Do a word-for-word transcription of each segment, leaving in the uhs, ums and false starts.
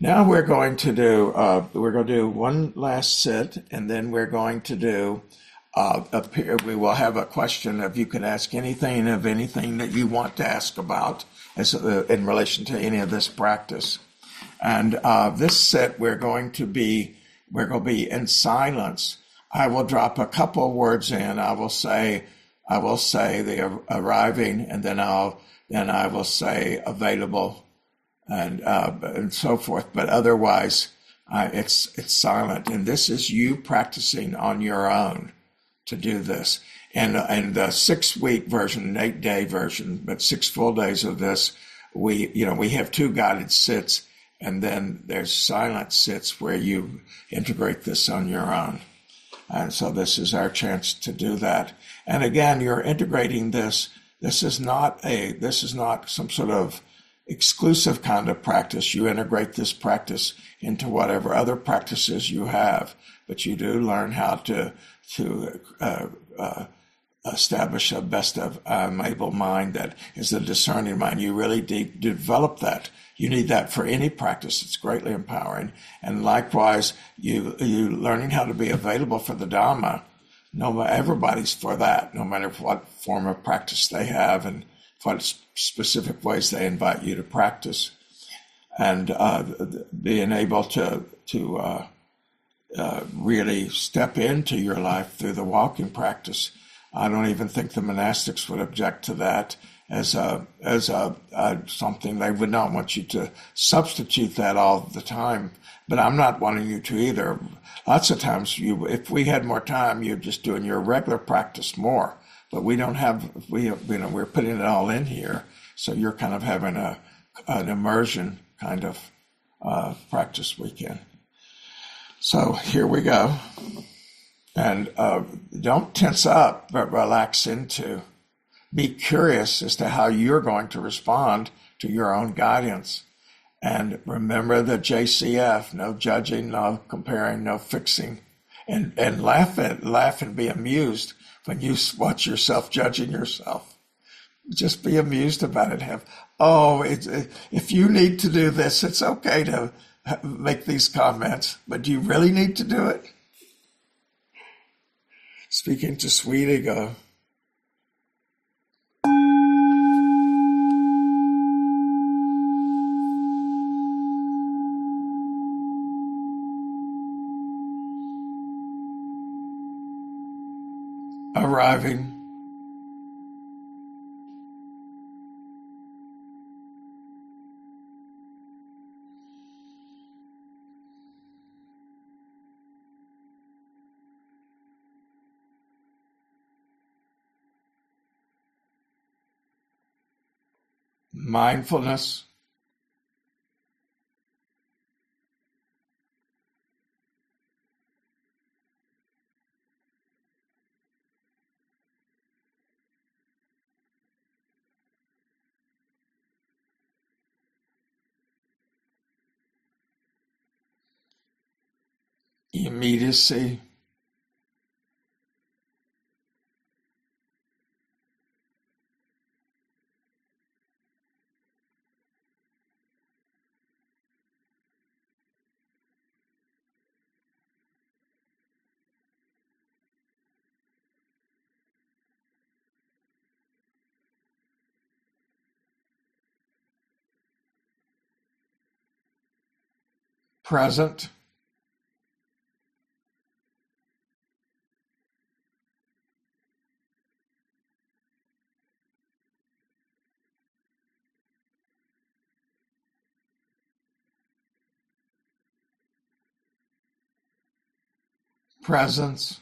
Now we're going to do uh, we're going to do one last sit, and then we're going to do uh, a, pe- we will have a question of you can ask anything of anything that you want to ask about as uh, in relation to any of this practice. And uh, this sit we're going to be we're going to be in silence. I will drop a couple words in. I will say I will say the ar- arriving, and then I'll then I will say available and uh, and so forth. But otherwise, uh, it's it's silent. And this is you practicing on your own to do this. And and the six week version, an eight day version, but six full days of this, we you know we have two guided sits, and then there's silent sits where you integrate this on your own. And so this is our chance to do that. And again, you're integrating this. This is not a this is not some sort of exclusive kind of practice. You integrate this practice into whatever other practices you have, but you do learn how to to uh, uh, establish a best of um, able mind that is a discerning mind. You really de- develop that. You need that for any practice. It's greatly empowering. And likewise, you you learning how to be available for the Dhamma. No, everybody's for that, no matter what form of practice they have and what specific ways they invite you to practice, and uh, being able to to uh, uh, really step into your life through the walking practice. I don't even think the monastics would object to that as a as a, a something. They would not want you to substitute that all the time, but I'm not wanting you to either. Lots of times, you if we had more time, you're just doing your regular practice more. But we don't have, we, you know, we're putting it all in here. So you're kind of having a, an immersion kind of uh, practice weekend. So here we go. And uh, don't tense up, but relax into. Be curious as to how you're going to respond to your own guidance. And remember the J C F, no judging, no comparing, no fixing. And, and laugh at, laugh and be amused when you watch yourself judging yourself. Just be amused about it. Have, oh, it's, if you need to do this, it's okay to make these comments, but do you really need to do it? Speaking to sweet ego. Arriving. Mindfulness. Immediacy. Present. Presence.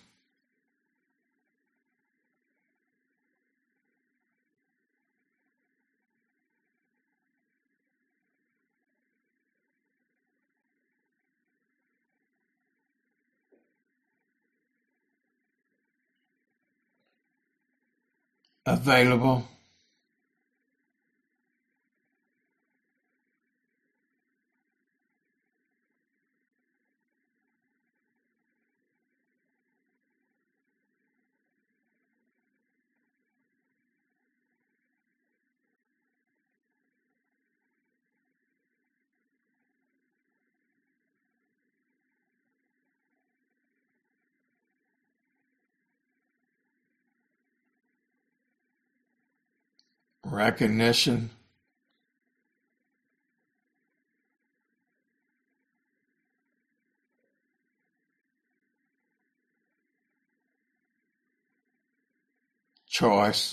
Available. recognition, choice,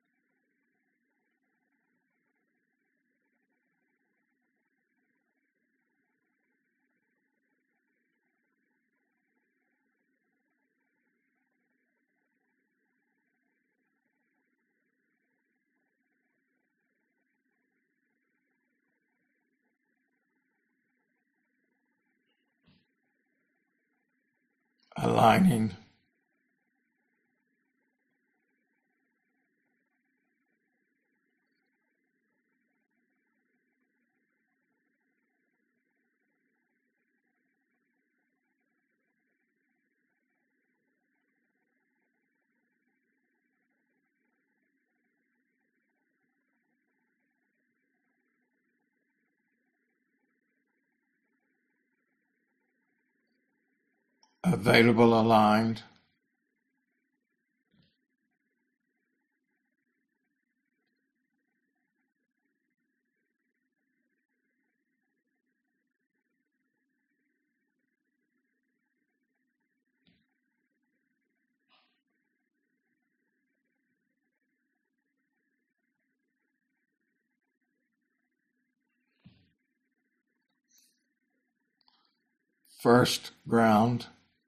aligning, available, aligned, first, ground,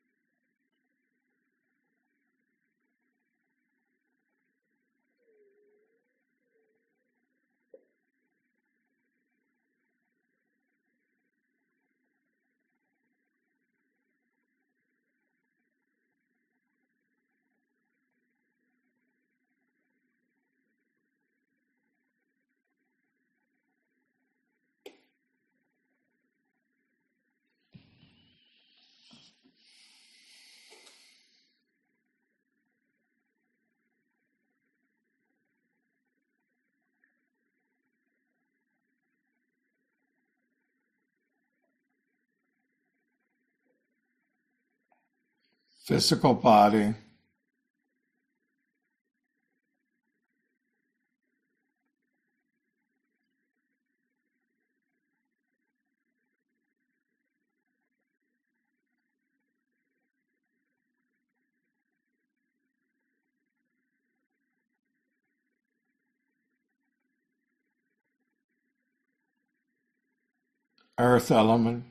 physical body, earth element,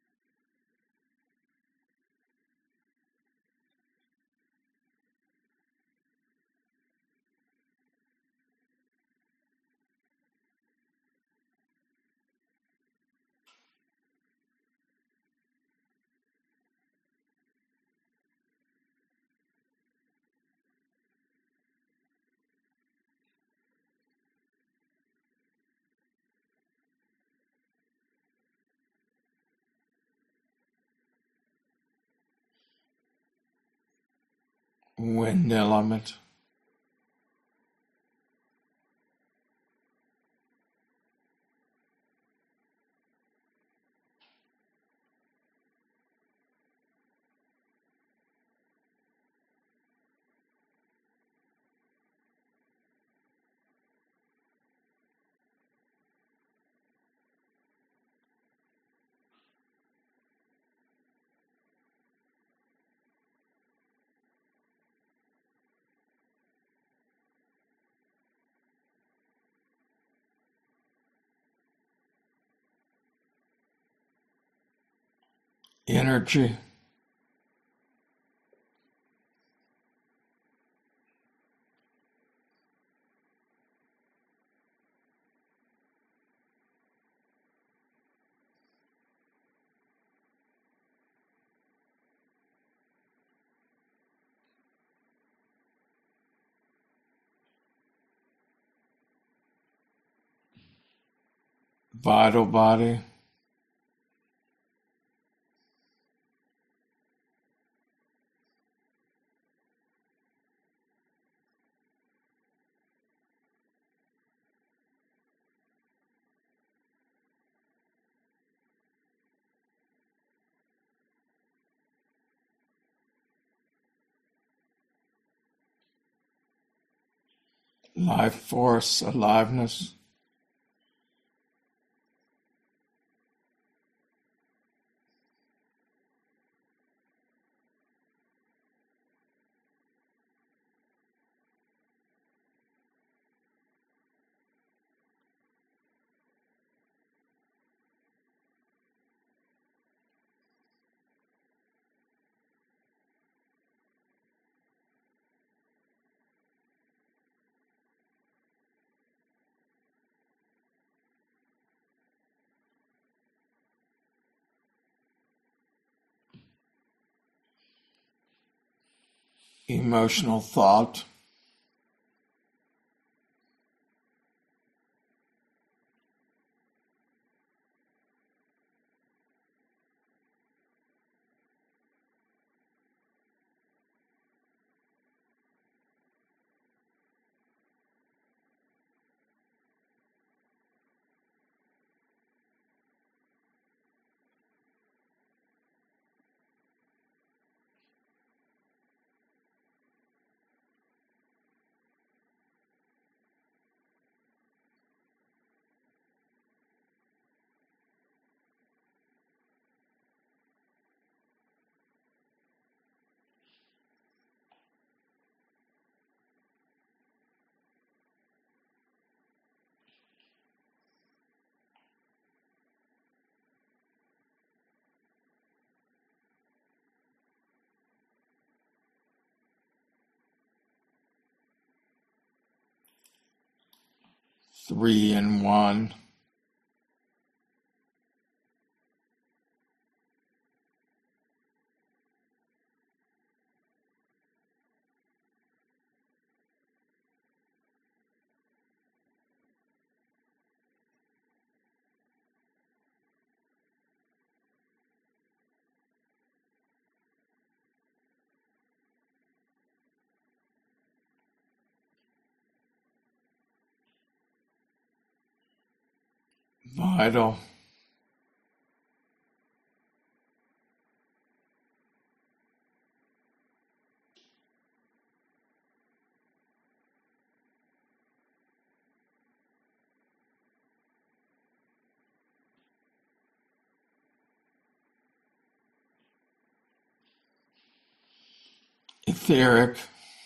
wind element, energy, vital body, life force, aliveness. Emotional thought. Three in one. Vital. Etheric.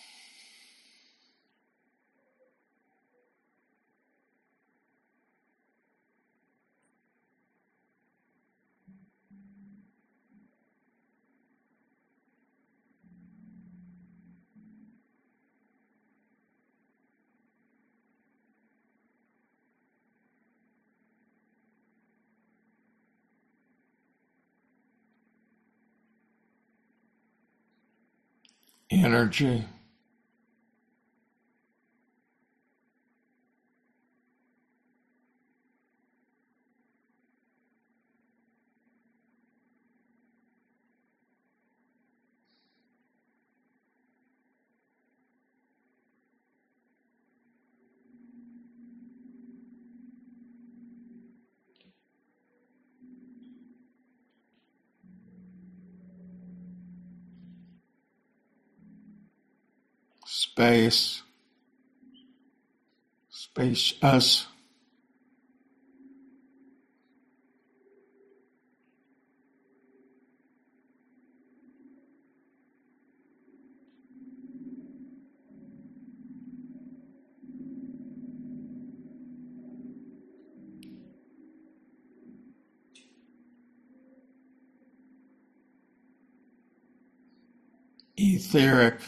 Energy. Space. Space us. Etheric.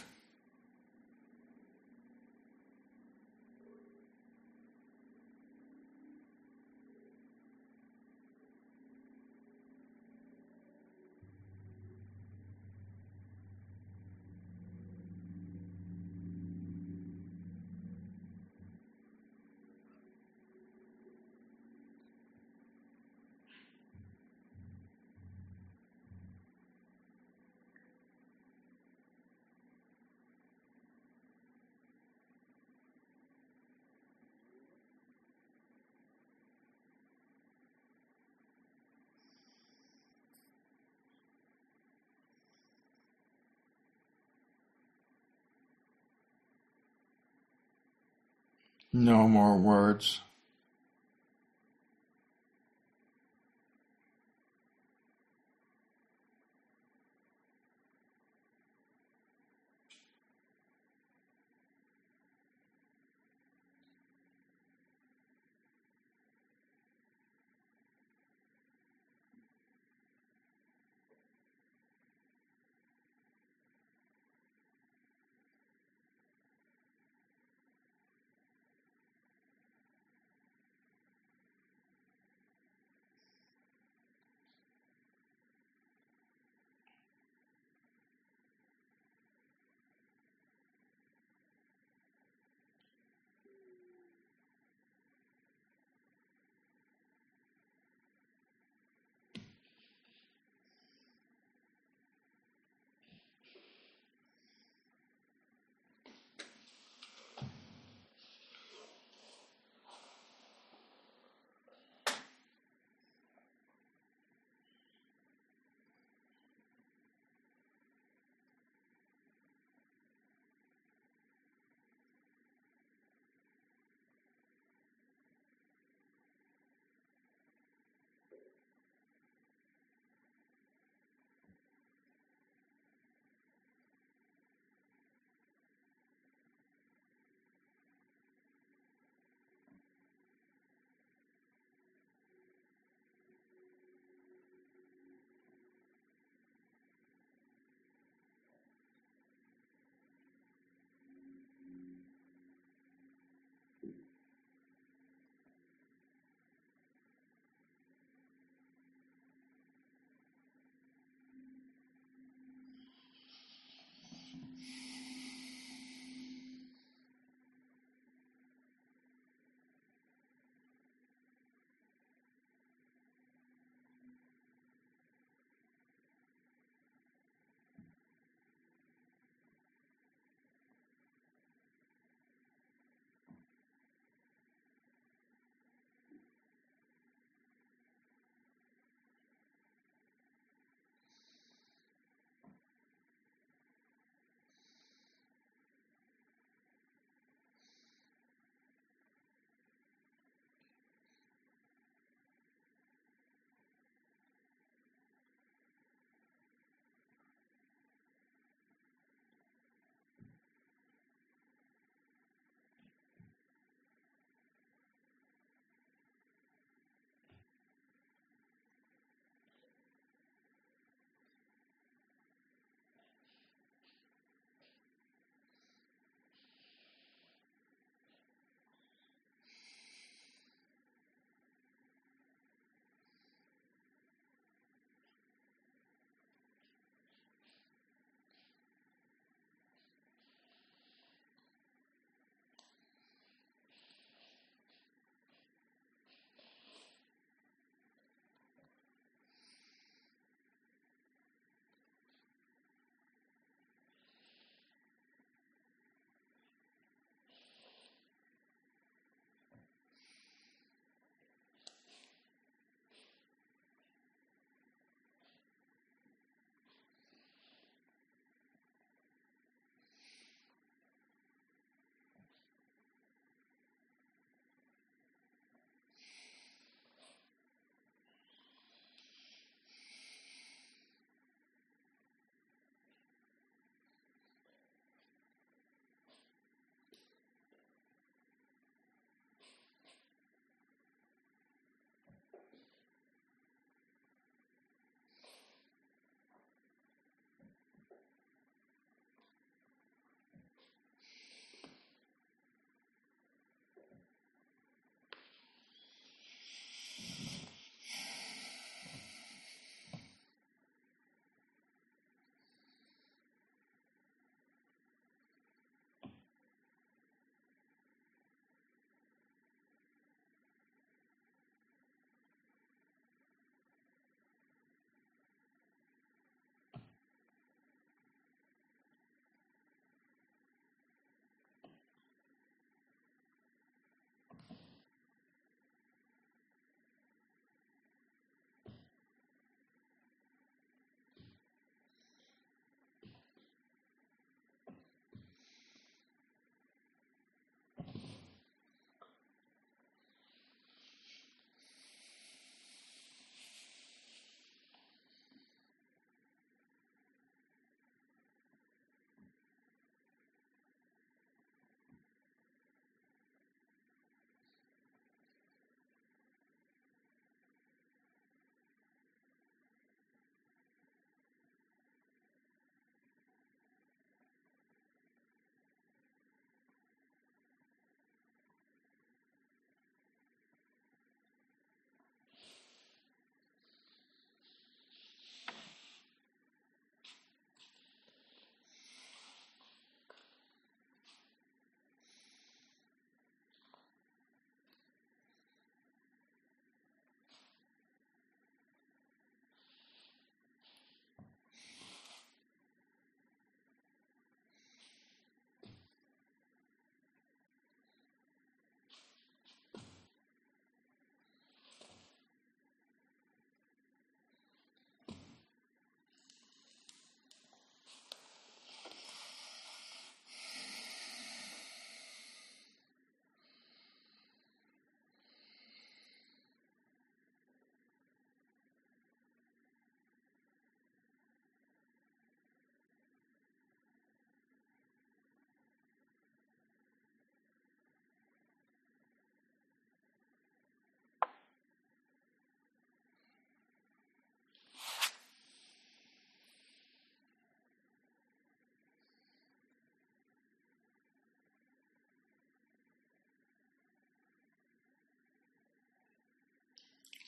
No more words.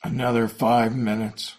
Another five minutes.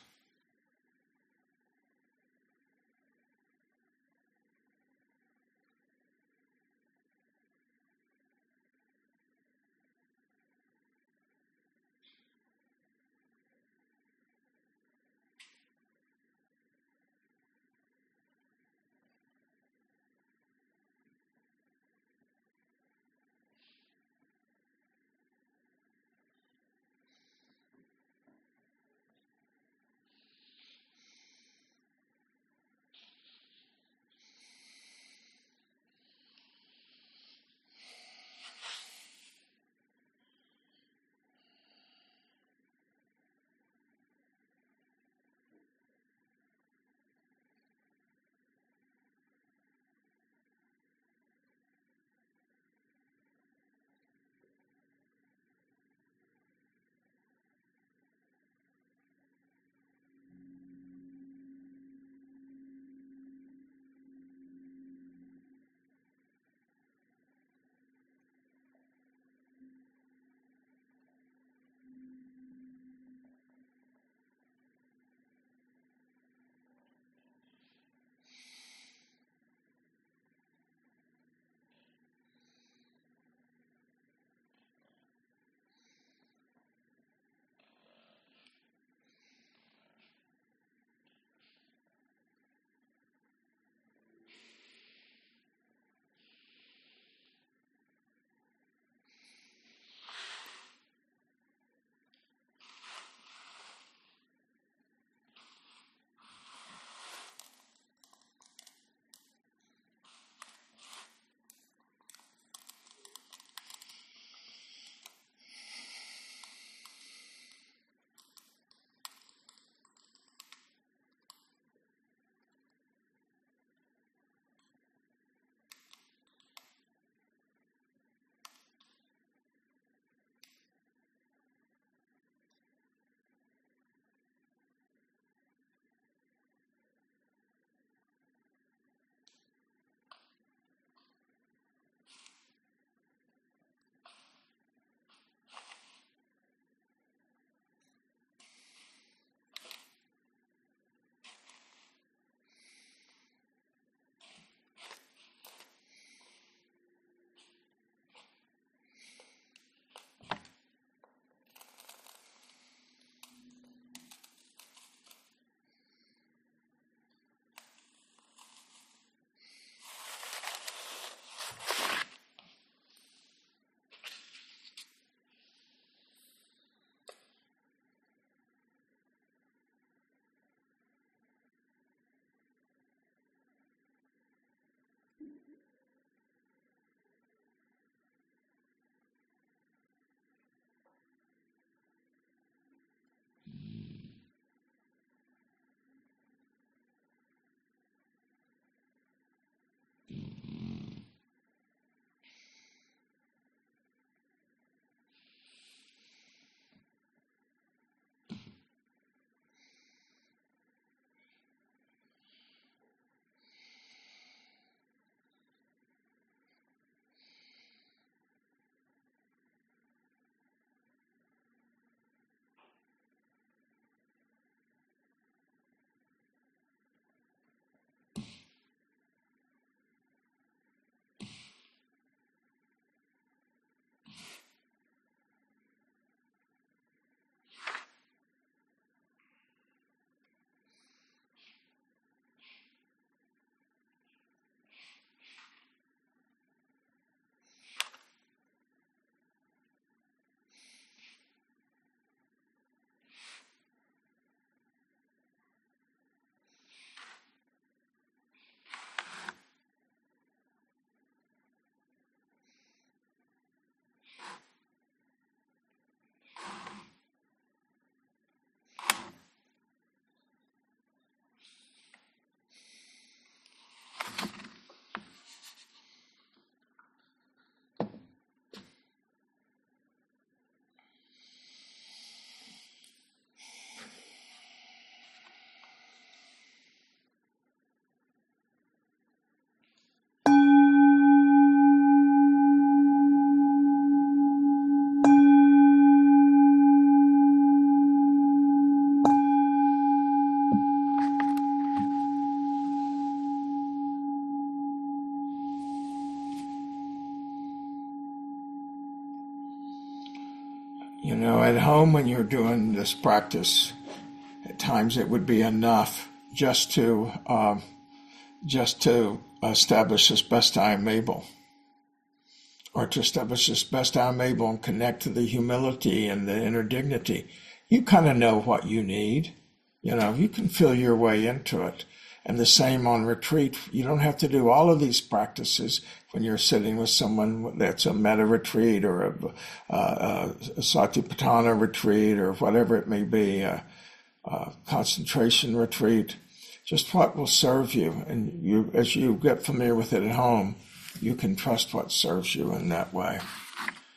at home when you're doing this practice, at times it would be enough just to um, just to establish as best I am able, or to establish as best I'm able and connect to the humility and the inner dignity. You kind of know what you need. You know, you can feel your way into it. And the same on retreat. You don't have to do all of these practices when you're sitting with someone that's a metta retreat or a, a, a satipatthana retreat or whatever it may be, a, a concentration retreat. Just what will serve you. And you, as you get familiar with it at home, you can trust what serves you in that way.